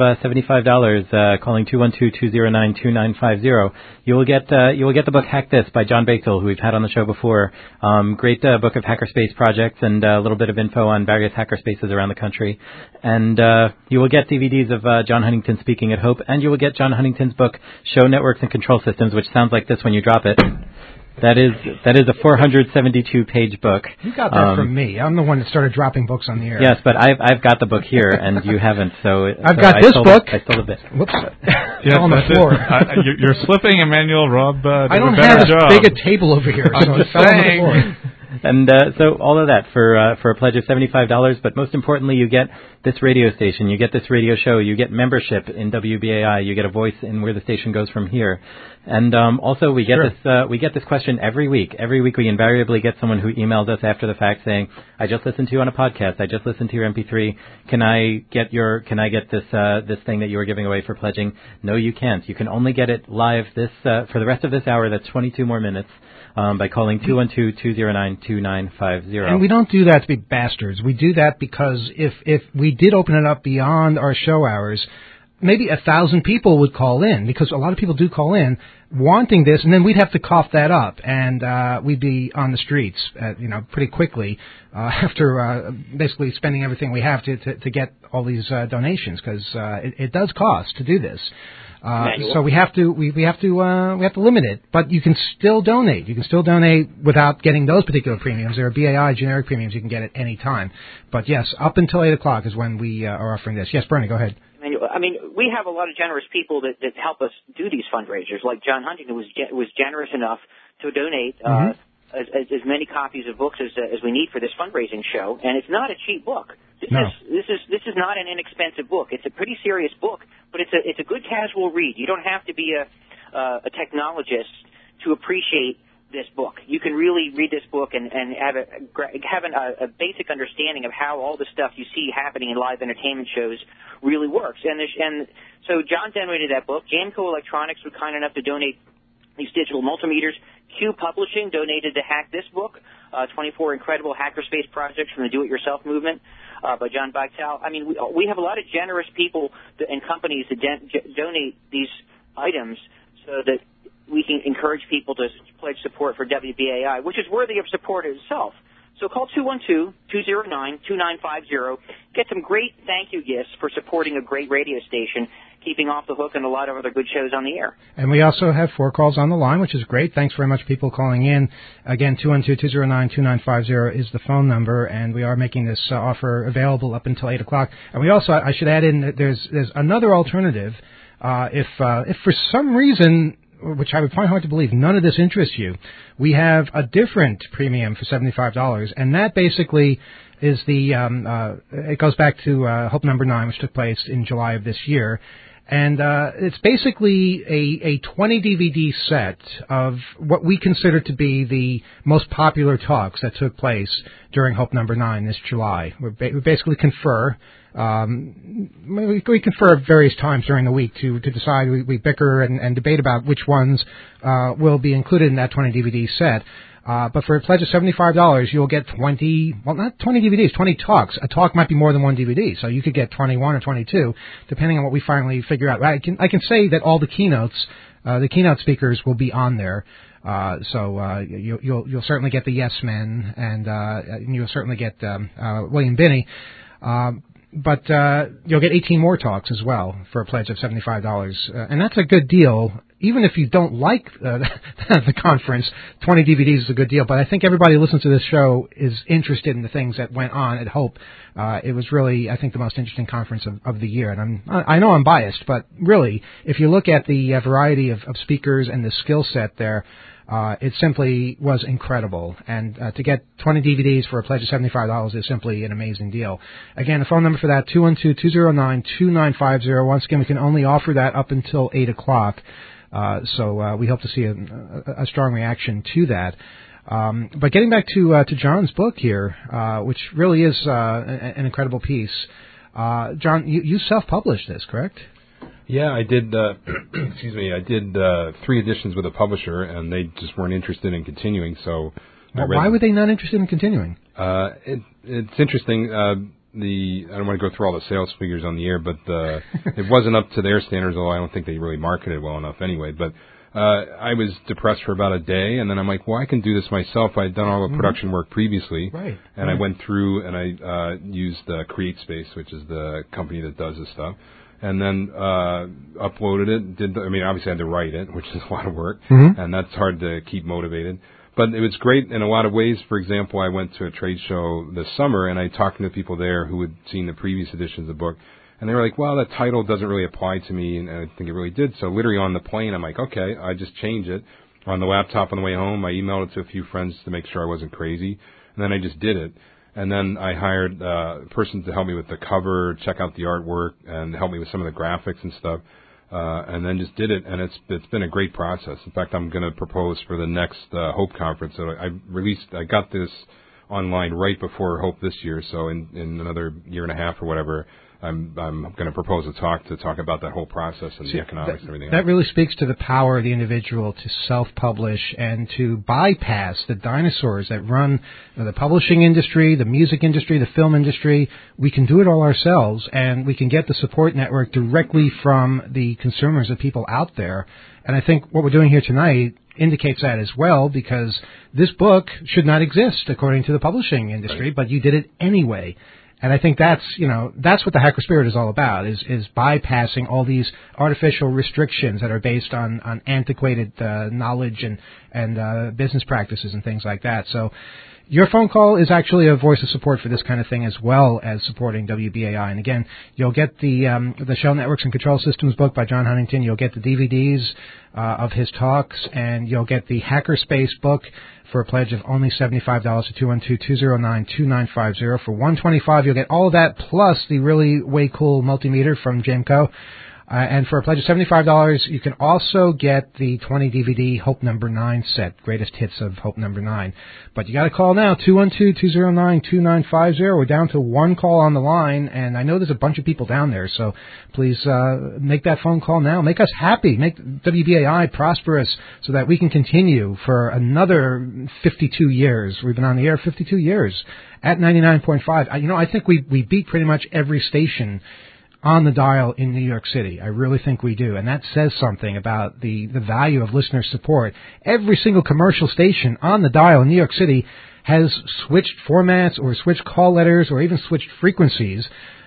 $75, calling 212-209-2950, you will get the book Hack This by John Basil, who we've had on the show before. Great book of hackerspace projects and a little bit of info on various hackerspaces around the country. And you will get DVDs of John Huntington speaking at Hope, and you will get John Huntington's book Show Networks and Control Systems, which sounds like this when you drop it. That is a 472-page book. You got that from me. I'm the one that started dropping books on the air. Yes, but I've got the book here, and you haven't. So I've got this book. I stole a bit. Whoops! Yes, on the floor. You're slipping, Emmanuel. Rob, I don't have as big a table over here, so it fell on the floor. And so all of that for a pledge of $75. But most importantly, you get this radio station, you get this radio show, you get membership in WBAI, you get a voice in where the station goes from here. And also we get this question every week. Every week we invariably get someone who emails us after the fact saying, "I just listened to you on a podcast. I just listened to your MP3. Can I get this thing that you were giving away for pledging?" No, you can't. You can only get it live for the rest of this hour. That's 22 more minutes. By calling 212-209-2950. And we don't do that to be bastards. We do that because if we did open it up beyond our show hours, maybe 1,000 people would call in, because a lot of people do call in wanting this, and then we'd have to cough that up, and we'd be on the streets, pretty quickly after basically spending everything we have to get all these donations, because it does cost to do this. So we have to limit it, but you can still donate. You can still donate without getting those particular premiums. There are BAI generic premiums you can get at any time. But yes, up until 8 o'clock is when we are offering this. Yes, Bernie, go ahead. I mean, we have a lot of generous people that help us do these fundraisers, like John Huntington was generous enough to donate as many copies of books as we need for this fundraising show, and it's not a cheap book. This is not an inexpensive book. It's a pretty serious book, but it's a good casual read. You don't have to be a technologist to appreciate this book. You can really read this book and have a basic understanding of how all the stuff you see happening in live entertainment shows really works. And so John donated that book. Jamco Electronics was kind enough to donate these digital multimeters. Q Publishing donated to Hack This Book, 24 incredible hackerspace projects from the do-it-yourself movement by John Beitel. I mean, we have a lot of generous people and companies that donate these items so that we can encourage people to pledge support for WBAI, which is worthy of support itself. So call 212-209-2950. Get some great thank you gifts for supporting a great radio station, keeping Off the Hook and a lot of other good shows on the air. And we also have 4 calls on the line, which is great. Thanks very much, people calling in. Again, 212-209-2950 is the phone number, and we are making this offer available up until 8 o'clock. And we also, I should add in that there's another alternative. If for some reason, which I would find hard to believe, none of this interests you, we have a different premium for $75, and that basically is it goes back to Hope Number 9, which took place in July of this year. And it's basically a 20 DVD set of what we consider to be the most popular talks that took place during Hope Number 9 this July. We basically confer. We confer at various times during the week to decide. We bicker and debate about which ones will be included in that 20 DVD set. But for a pledge of $75, you'll get 20 DVDs, 20 talks. A talk might be more than one DVD, so you could get 21 or 22, depending on what we finally figure out. I can say that all the keynote speakers will be on there. So you'll certainly get the Yes Men, and you'll certainly get William Binney. But you'll get 18 more talks as well for a pledge of $75, and that's a good deal. Even if you don't like the conference, 20 DVDs is a good deal. But I think everybody who listens to this show is interested in the things that went on at Hope. It was really, I think, the most interesting conference of the year. And I know I'm biased, but really, if you look at the variety of speakers and the skill set there, it simply was incredible. And to get 20 DVDs for a pledge of $75 is simply an amazing deal. Again, the phone number for that, 212-209-2950. Once again, we can only offer that up until 8 o'clock. So we hope to see a strong reaction to that. But getting back to John's book here, which really is an incredible piece. John, you self-published this, correct? Yeah, I did. Excuse me. I did 3 editions with a publisher, and they just weren't interested in continuing. So, why were they not interested in continuing? It's interesting. I don't want to go through all the sales figures on the air, but it wasn't up to their standards. Although I don't think they really marketed well enough anyway. But I was depressed for about a day, and then I'm like, well, I can do this myself. I'd done all the production work previously, right? And I went through and I used CreateSpace, which is the company that does this stuff. And then uploaded it. Obviously I had to write it, which is a lot of work, and that's hard to keep motivated. But it was great in a lot of ways. For example, I went to a trade show this summer, and I talked to people there who had seen the previous editions of the book, and they were like, well, that title doesn't really apply to me, and I think it really did. So literally on the plane, I'm like, okay, I just changed it. On the laptop on the way home, I emailed it to a few friends to make sure I wasn't crazy, and then I just did it. And then I hired a person to help me with the cover, check out the artwork, and help me with some of the graphics and stuff. And then just did it, and it's been a great process. In fact, I'm going to propose for the next Hope conference. So I got this online right before Hope this year. So in another year and a half or whatever, I'm going to propose a talk about that whole process and the economics and everything. That really speaks to the power of the individual to self-publish and to bypass the dinosaurs that run the publishing industry, the music industry, the film industry. We can do it all ourselves, and we can get the support network directly from the consumers, the people out there. And I think what we're doing here tonight indicates that as well, because this book should not exist according to the publishing industry, but you did it anyway. And I think that's what the Hacker Spirit is all about, is bypassing all these artificial restrictions that are based on antiquated knowledge and business practices and things like that. So your phone call is actually a voice of support for this kind of thing, as well as supporting WBAI. And again, you'll get the Shell Networks and Control Systems book by John Huntington. You'll get the DVDs of his talks, and you'll get the Hackerspace book for a pledge of only $75 to 212-209-2950. For $125, you'll get all of that plus the really way cool multimeter from Jameco. And for a pledge of $75, you can also get the 20 DVD Hope Number 9 set, greatest hits of Hope Number 9. But you got to call now, 212-209-2950. We're down to one call on the line, and I know there's a bunch of people down there, so please make that phone call now. Make us happy. Make WBAI prosperous so that we can continue for another 52 years. We've been on the air 52 years at 99.5. I think we beat pretty much every station on the dial in New York City. I really think we do. And that says something about the value of listener support. Every single commercial station on the dial in New York City has switched formats or switched call letters or even switched frequencies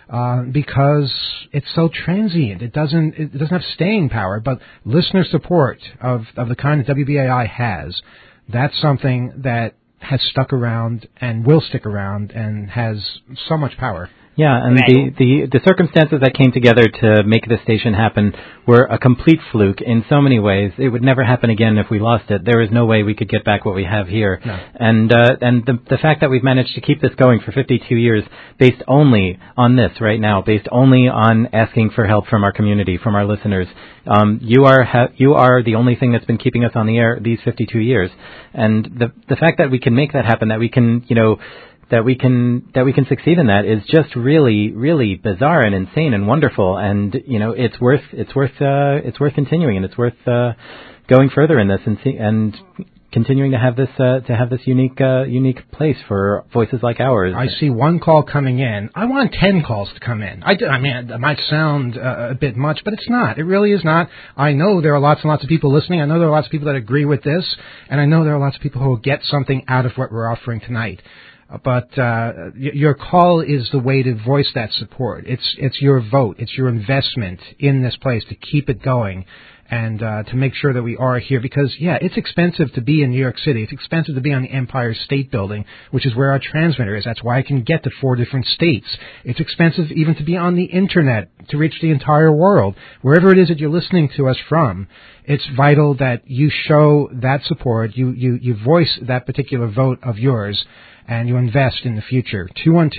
because it's so transient. It doesn't have staying power. But listener support of the kind that WBAI has, that's something that has stuck around and will stick around and has so much power. Yeah, and the circumstances that came together to make this station happen were a complete fluke in so many ways. It would never happen again if we lost it. There is no way we could get back what we have here. No. And the fact that we've managed to keep this going for 52 years based only on this right now, based only on asking for help from our community, from our listeners. You are the only thing that's been keeping us on the air these 52 years. And the fact that we can make that happen, that we can, that we can succeed in that is just really, really bizarre and insane and wonderful. And it's worth continuing, and it's worth going further in this and continuing to have this unique place for voices like ours. I see one call coming in. I want 10 calls to come in. I mean, it might sound a bit much, but it's not. It really is not. I know there are lots and lots of people listening. I know there are lots of people that agree with this, and I know there are lots of people who will get something out of what we're offering tonight. But your call is the way to voice that support. It's your vote. It's your investment in this place to keep it going and to make sure that we are here. Because, it's expensive to be in New York City. It's expensive to be on the Empire State Building, which is where our transmitter is. That's why I can get to 4 different states. It's expensive even to be on the Internet to reach the entire world. Wherever it is that you're listening to us from, it's vital that you show that support, you voice that particular vote of yours, and you invest in the future.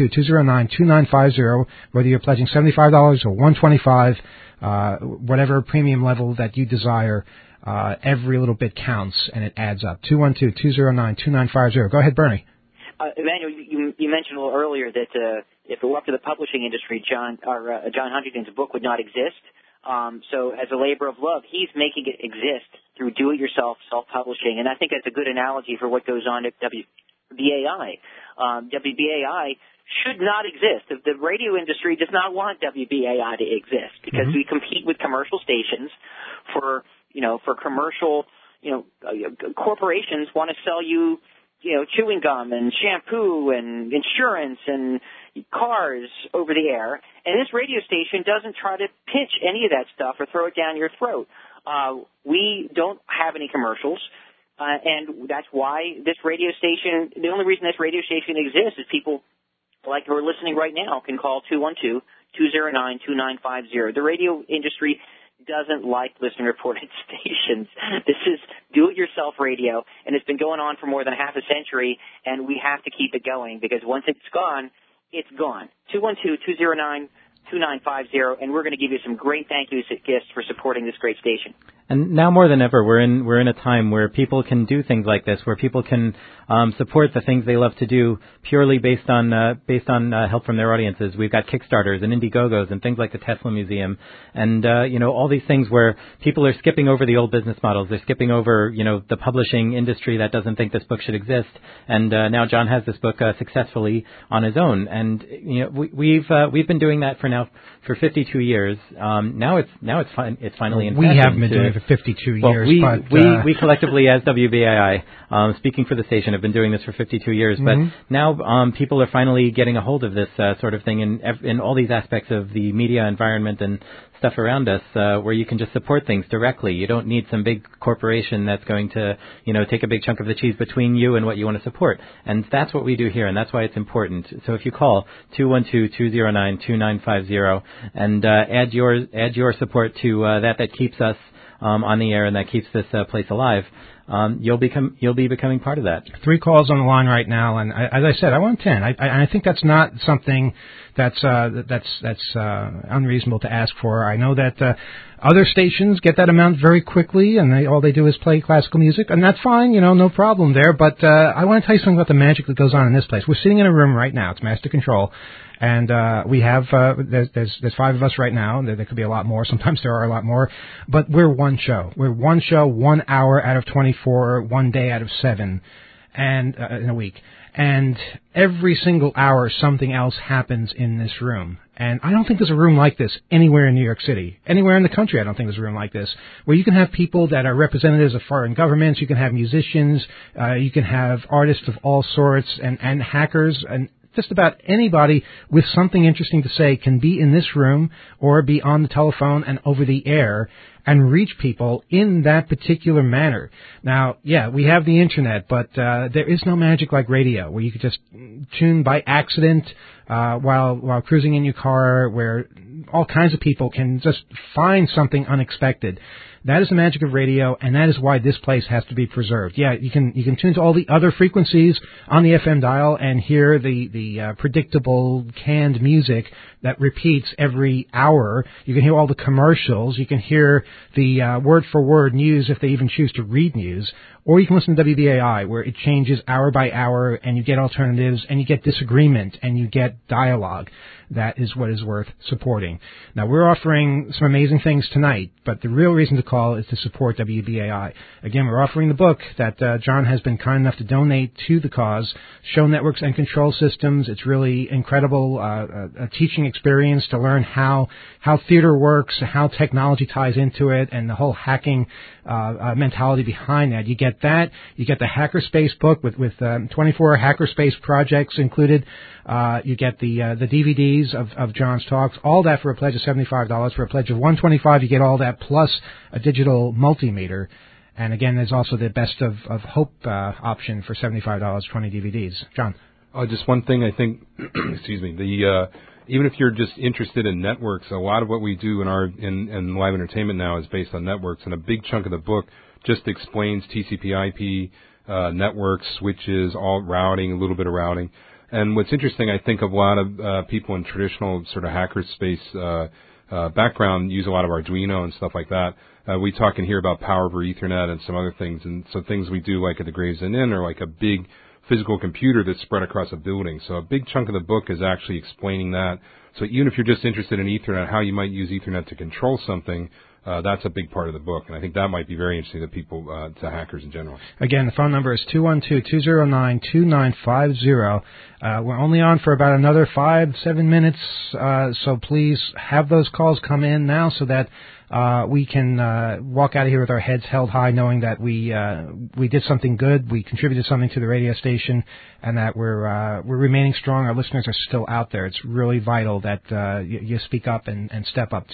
212-209-2950, whether you're pledging $75 or $125, whatever premium level that you desire, every little bit counts, and it adds up. 212-209-2950. Go ahead, Bernie. Emmanuel, you mentioned a little earlier that if it were up to the publishing industry, John Huntington's book would not exist. So as a labor of love, he's making it exist through do-it-yourself self-publishing, and I think that's a good analogy for what goes on at WBAI. WBAI should not exist. The radio industry does not want WBAI to exist because we compete with commercial stations for commercial, corporations want to sell you, chewing gum and shampoo and insurance and cars over the air. And this radio station doesn't try to pitch any of that stuff or throw it down your throat. We don't have any commercials. And that's why this radio station, the only reason this radio station exists is people like who are listening right now can call 212-209-2950. The radio industry doesn't like listener-reported stations. This is do-it-yourself radio, and it's been going on for more than half a century, and we have to keep it going because once it's gone, it's gone. 212-209-2950, and we're going to give you some great thank yous gifts for supporting this great station. And now more than ever, we're in a time where people can do things like this, where people can support the things they love to do purely based on help from their audiences. We've got Kickstarters and Indiegogos and things like the Tesla Museum, and all these things where people are skipping over the old business models. They're skipping over the publishing industry that doesn't think this book should exist. And now John has this book successfully on his own, and we've been doing that for 52 years. Now it's finally in we fashion. Haven't been doing it for 52 years. We collectively as WBAI, speaking for the station, have been doing this for 52 years. But now people are finally getting a hold of this sort of thing in all these aspects of the media environment and stuff around us, where you can just support things directly. You don't need some big corporation that's going to, take a big chunk of the cheese between you and what you want to support. And that's what we do here, and that's why it's important. So if you call 212-209-2950 and add your support to that keeps us on the air and that keeps this place alive, you'll be becoming part of that. 3 calls on the line right now, and as I said, I want 10. I think that's not something that's unreasonable to ask for. I know that other stations get that amount very quickly, and all they do is play classical music, and that's fine, no problem there. But I want to tell you something about the magic that goes on in this place. We're sitting in a room right now. It's Master Control. And we have there's 5 of us right now. There could be a lot more. Sometimes there are a lot more. But we're one show. We're one show, 1 hour out of 24, 1 day out of 7, and in a week. And every single hour, something else happens in this room. And I don't think there's a room like this anywhere in New York City. Anywhere in the country, I don't think there's a room like this, where you can have people that are representatives of foreign governments, you can have musicians, you can have artists of all sorts, and hackers, and just about anybody with something interesting to say can be in this room or be on the telephone and over the air and reach people in that particular manner. Now, yeah, we have the internet, but there is no magic like radio, where you could just tune by accident while cruising in your car, where all kinds of people can just find something unexpected. That is the magic of radio, and that is why this place has to be preserved. Yeah, you can tune to all the other frequencies on the FM dial and hear the predictable canned music that repeats every hour. You can hear all the commercials. You can hear the word-for-word news if they even choose to read news. Or you can listen to WBAI, where it changes hour by hour, and you get alternatives, and you get disagreement, and you get dialogue. That is what is worth supporting. Now, we're offering some amazing things tonight, but the real reason to call is to support WBAI. Again, we're offering the book that John has been kind enough to donate to the cause, Show Networks and Control Systems. It's really incredible, a teaching experience to learn how theater works, how technology ties into it, and the whole hacking mentality behind that. You get that. You get the Hackerspace book with 24 Hackerspace projects included. You get the DVDs of John's talks, all that for a pledge of $75. For a pledge of $125, you get all that plus a digital multimeter. And again, there's also the Best of Hope option for $75, 20 DVDs. John? Just one thing, I think, excuse me, even if you're just interested in networks, a lot of what we do in live entertainment now is based on networks, and a big chunk of the book just explains TCP/IP, networks, switches, all routing, a little bit of routing. And what's interesting, I think, of a lot of people in traditional sort of hackerspace background use a lot of Arduino and stuff like that. We talk in here about power over Ethernet and some other things, and so things we do like at the Gravesend Inn are like a big physical computer that's spread across a building. So a big chunk of the book is actually explaining that. So even if you're just interested in Ethernet, how you might use Ethernet to control something, that's a big part of the book, and I think that might be very interesting to people, to hackers in general. Again, the phone number is 212-209-2950. We're only on for about another 5-7 minutes, so please have those calls come in now so that we can walk out of here with our heads held high, knowing that we did something good, we contributed something to the radio station, and that we're remaining strong. Our listeners are still out there. It's really vital that you speak up and step up.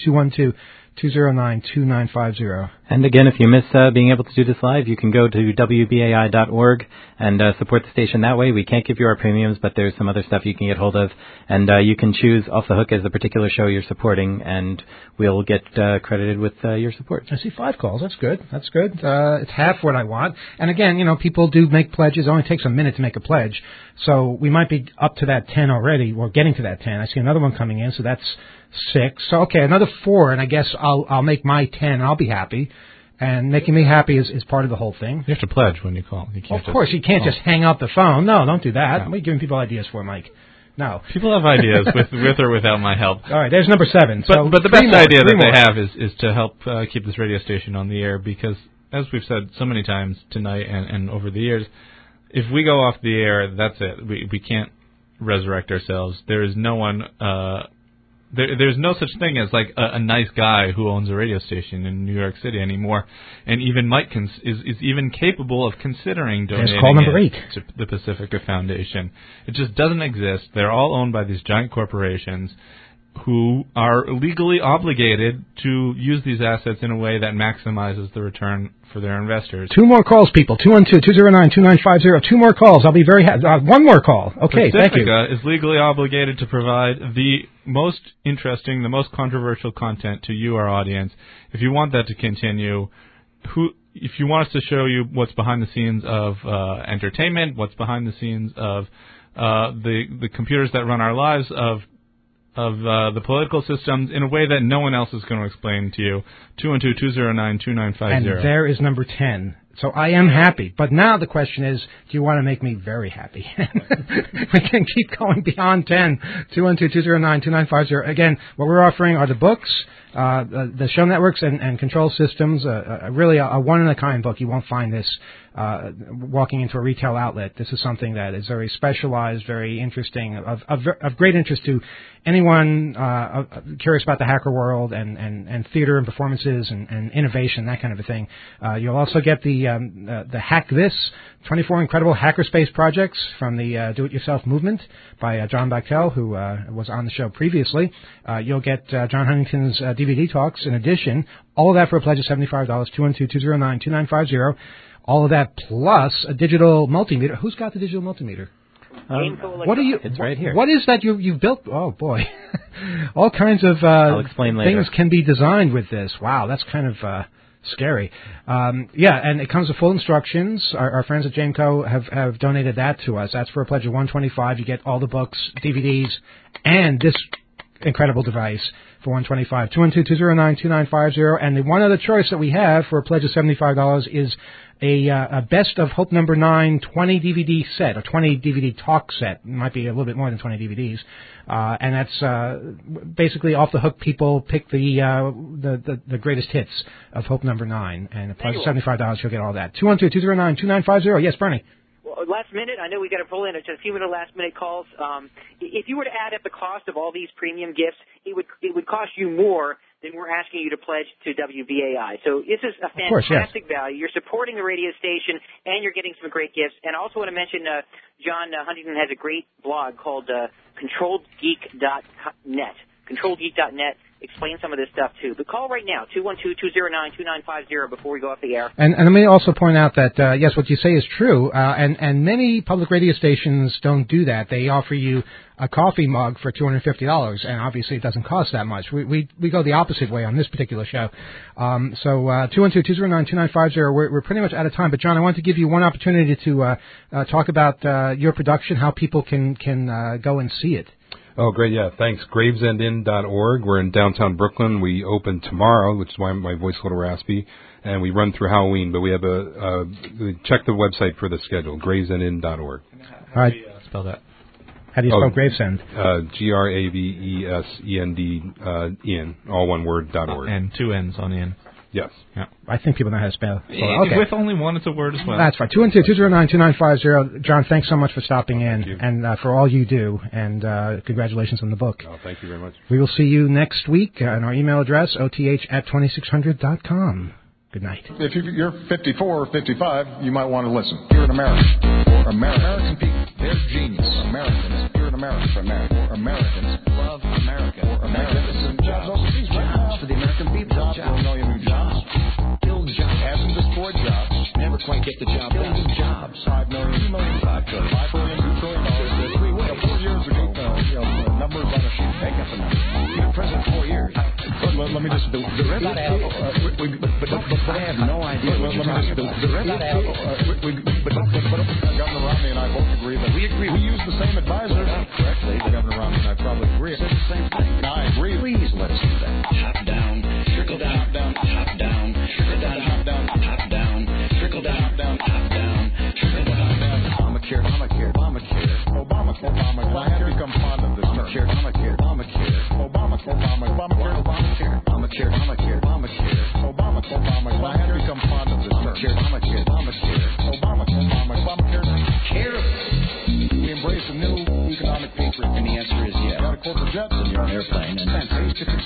212-209-2950. And again, if you miss being able to do this live, you can go to WBAI.org and support the station that way. We can't give you our premiums, but there's some other stuff you can get hold of. And you can choose Off the Hook as the particular show you're supporting, and we'll get credited with your support. I see 5 calls. That's good. That's good. It's half what I want. And again, people do make pledges. It only takes a minute to make a pledge. So we might be up to that 10 already. We're getting to that 10. I see another one coming in, so that's 6. So, okay, another 4, and I guess I'll make my 10, and I'll be happy. And making me happy is part of the whole thing. You have to pledge when you call. You can't Of course, you can't just hang up the phone. No, don't do that. No. What are you giving people ideas for, Mike? No. People have ideas with or without my help. All right, there's number 7. But the best more, idea that more. they have is to help keep this radio station on the air because, as we've said so many times tonight and over the years, if we go off the air, that's it. We can't resurrect ourselves. There is no one... There's no such thing as like a nice guy who owns a radio station in New York City anymore, and even Mike is even capable of considering donating call number 8 to the Pacifica Foundation. It just doesn't exist. They're all owned by these giant corporations who are legally obligated to use these assets in a way that maximizes the return for their investors. 2 more calls, people. 212-209-2950. 2 more calls. I'll be very happy. 1 more call. Okay, thank you. Pacifica is legally obligated to provide the most interesting, the most controversial content to you, our audience. If you want that to continue, if you want us to show you what's behind the scenes of entertainment, what's behind the scenes of the computers that run our lives, of the political systems in a way that no one else is going to explain to you. 212-209-2950. And there is number 10. So I am happy. But now the question is, do you want to make me very happy? We can keep going beyond 10. 212-209-2950. Again, what we're offering are the books, the show networks and control systems, really a one-in-a-kind book. You won't find this walking into a retail outlet. This is something that is very specialized, very interesting, of great interest to anyone curious about the hacker world and theater and performances and innovation, that kind of a thing. You'll also get the Hack This, 24 incredible hackerspace projects from the Do-It-Yourself movement by John Bachtel, who was on the show previously. You'll get John Huntington's DVD talks in addition. All of that for a pledge of $75, 212-209-2950. All of that plus a digital multimeter. Who's got the digital multimeter? What are you? It's right here. What is that you've built? Oh boy, all kinds of I'll explain later. things can be designed with this. Wow, that's kind of scary. Yeah, and it comes with full instructions. Our friends at Jameco have donated that to us. That's for a pledge of $125. You get all the books, DVDs, and this incredible device for $125. 212-209-2950. And the one other choice that we have for a pledge of $75 is a Best of Hope Number 9 20 DVD set, a 20 DVD talk set. It might be a little bit more than 20 DVDs. And that's basically off the hook. People pick the greatest hits of Hope Number 9. And a pledge of $75, you'll get all that. 212-209-2950. Yes, Bernie. Well, last minute, I know we got to pull in just a few minute last minute calls. If you were to add up the cost of all these premium gifts, it would cost you more than we're asking you to pledge to WBAI. So this is a fantastic value. You're supporting the radio station, and you're getting some great gifts. And I also want to mention John Huntington has a great blog called ControlledGeek.net. ControlledGeek.net. Explain some of this stuff, too. But call right now, 212-209-2950, before we go off the air. And let me also point out that, yes, what you say is true, and many public radio stations don't do that. They offer you a coffee mug for $250, and obviously it doesn't cost that much. We go the opposite way on this particular show. So 212-209-2950, we're pretty much out of time. But, John, I want to give you one opportunity to talk about your production, how people can go and see it. Oh, great, yeah, thanks. Gravesendinn.org. We're in downtown Brooklyn. We open tomorrow, which is why my voice is a little raspy, and we run through Halloween. But we have check the website for the schedule, gravesendinn.org. All right. Spell that. How do you spell Gravesend? Gravesend, all one word, .org. And 2 N's on the end. Yes. Yeah. I think people know how to spell. Okay. With only one, it's a word as well. That's right. 212-209-2950. John, thanks so much for stopping in and for all you do. And congratulations on the book. Oh, thank you very much. We will see you next week on our email address, oth@2600.com. Good night. If you're 54 or 55, you might want to listen. Here in America, for American people, they're genius. Americans, here in America, for America. Americans love America. For Americans, jobs overseas, jobs for the American people. Jobs for a million new jobs. Build jobs. Hasn't destroyed jobs. Never quite get the job done. Building jobs. 5 million, 2 million, 5 trillion, $5 billion, $2 trillion. There's 3 ways. 4 years ago, numbers on a sheet. Make up a number. You've been president 4 years. Let me just I have no idea. Governor Romney and I both agree that we use the same advisor. Correctly, Governor Romney and I probably agree. Said the same thing. I agree. Please let us do that. Top down, trickle down, top down, trickle down, top down.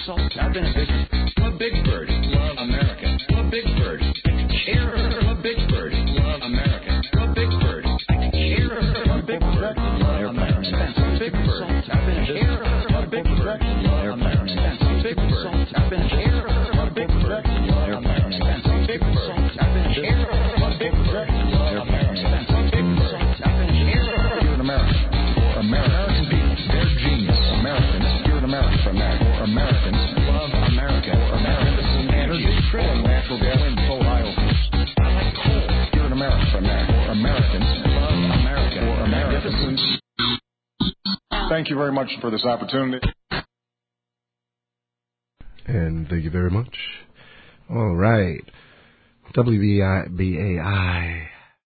salt. I've been a big bird. Love America. I'm a big bird. Care. I'm a big bird. Love America. I'm a big bird. Care. I'm a big bird. Love America. I'm a big bird. I've been a care. I'm a big bird. Love America. I'm a big bird. I've been a care. I'm a big bird. Love America. I'm a big bird. I've been a care. I'm a big bird. Love America. I'm a big bird. I've been a care. Here in America. For American people. They're genius. Americans. Here in America. For America. For Americans. Love America. For Americans. Energy. Coal, natural gas, wind, coal, oil. I like coal. Here in America. For America. For Americans. Love America. For Americans. Thank you very much for this opportunity. And thank you very much. All right. WBAI